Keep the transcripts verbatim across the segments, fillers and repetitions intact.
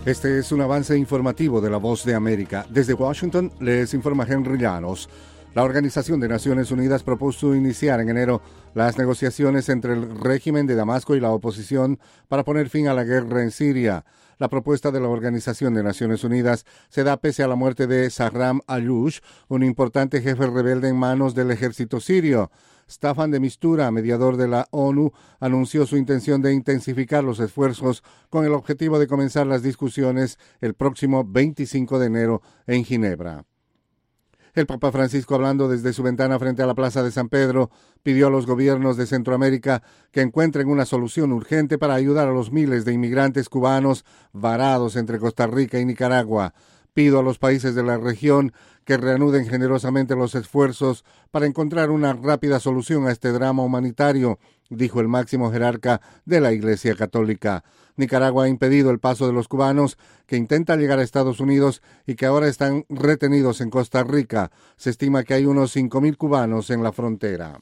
Este es un avance informativo de La Voz de América. Desde Washington les informa Henry Llanos. La Organización de Naciones Unidas propuso iniciar en enero las negociaciones entre el régimen de Damasco y la oposición para poner fin a la guerra en Siria. La propuesta de la Organización de Naciones Unidas se da pese a la muerte de Zahram Ayush, un importante jefe rebelde en manos del ejército sirio. Staffan de Mistura, mediador de la ONU, anunció su intención de intensificar los esfuerzos con el objetivo de comenzar las discusiones el próximo veinticinco de enero en Ginebra. El Papa Francisco, hablando desde su ventana frente a la Plaza de San Pedro, pidió a los gobiernos de Centroamérica que encuentren una solución urgente para ayudar a los miles de inmigrantes cubanos varados entre Costa Rica y Nicaragua. Pido a los países de la región que reanuden generosamente los esfuerzos para encontrar una rápida solución a este drama humanitario, dijo el máximo jerarca de la Iglesia Católica. Nicaragua ha impedido el paso de los cubanos que intentan llegar a Estados Unidos y que ahora están retenidos en Costa Rica. Se estima que hay unos cinco mil cubanos en la frontera.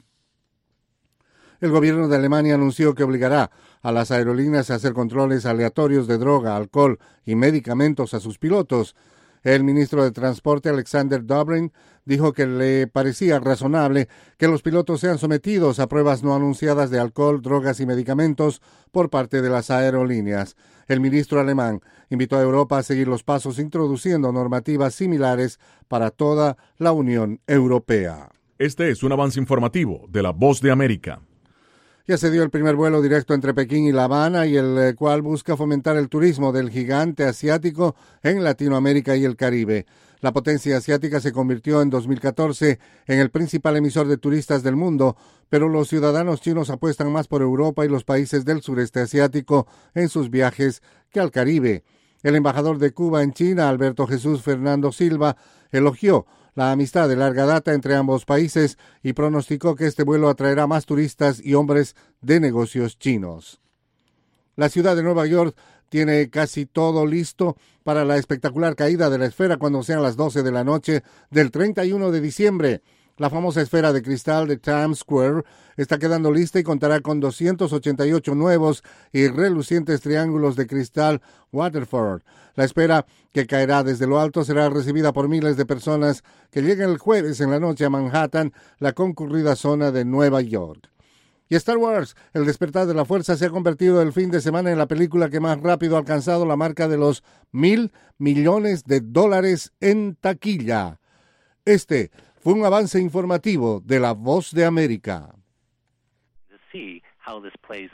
El gobierno de Alemania anunció que obligará a las aerolíneas a hacer controles aleatorios de droga, alcohol y medicamentos a sus pilotos. El ministro de Transporte, Alexander Dobrin, dijo que le parecía razonable que los pilotos sean sometidos a pruebas no anunciadas de alcohol, drogas y medicamentos por parte de las aerolíneas. El ministro alemán invitó a Europa a seguir los pasos introduciendo normativas similares para toda la Unión Europea. Este es un avance informativo de La Voz de América. Ya se dio el primer vuelo directo entre Pekín y La Habana, y el cual busca fomentar el turismo del gigante asiático en Latinoamérica y el Caribe. La potencia asiática se convirtió en dos mil catorce en el principal emisor de turistas del mundo, pero los ciudadanos chinos apuestan más por Europa y los países del sureste asiático en sus viajes que al Caribe. El embajador de Cuba en China, Alberto Jesús Fernando Silva, elogió la amistad de larga data entre ambos países y pronosticó que este vuelo atraerá más turistas y hombres de negocios chinos. La ciudad de Nueva York tiene casi todo listo para la espectacular caída de la esfera cuando sean las doce de la noche del treinta y uno de diciembre. La famosa esfera de cristal de Times Square está quedando lista y contará con doscientos ochenta y ocho nuevos y relucientes triángulos de cristal Waterford. La esfera, que caerá desde lo alto, será recibida por miles de personas que lleguen el jueves en la noche a Manhattan, la concurrida zona de Nueva York. Y Star Wars, El despertar de la fuerza, se ha convertido el fin de semana en la película que más rápido ha alcanzado la marca de los mil millones de dólares en taquilla. Este fue un avance informativo de La Voz de América.